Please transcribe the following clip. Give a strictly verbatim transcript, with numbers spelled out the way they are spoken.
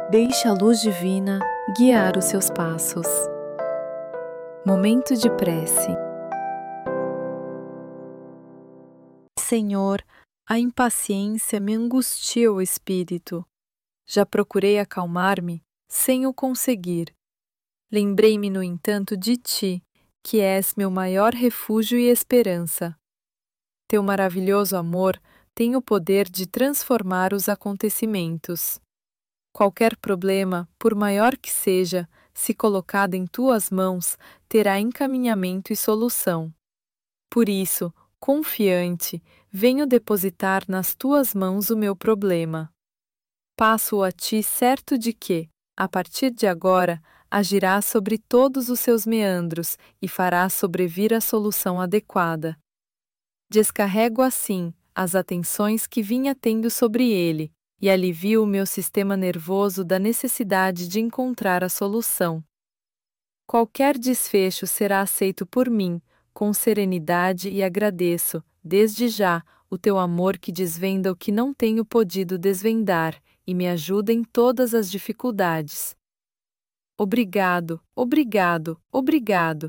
Deixe a luz divina guiar os seus passos. Momento de prece. Senhor, a impaciência me angustia o espírito. Já procurei acalmar-me, sem o conseguir. Lembrei-me, no entanto, de Ti, que és meu maior refúgio e esperança. Teu maravilhoso amor tem o poder de transformar os acontecimentos. Qualquer problema, por maior que seja, se colocado em Tuas mãos, terá encaminhamento e solução. Por isso, confiante, venho depositar nas Tuas mãos o meu problema. Passo-o a Ti certo de que, a partir de agora, agirás sobre todos os seus meandros e farás sobrevir a solução adequada. Descarrego assim as atenções que vinha tendo sobre ele, e alivio o meu sistema nervoso da necessidade de encontrar a solução. Qualquer desfecho será aceito por mim, com serenidade, e agradeço, desde já, o teu amor que desvenda o que não tenho podido desvendar, e me ajuda em todas as dificuldades. Obrigado, obrigado, obrigado,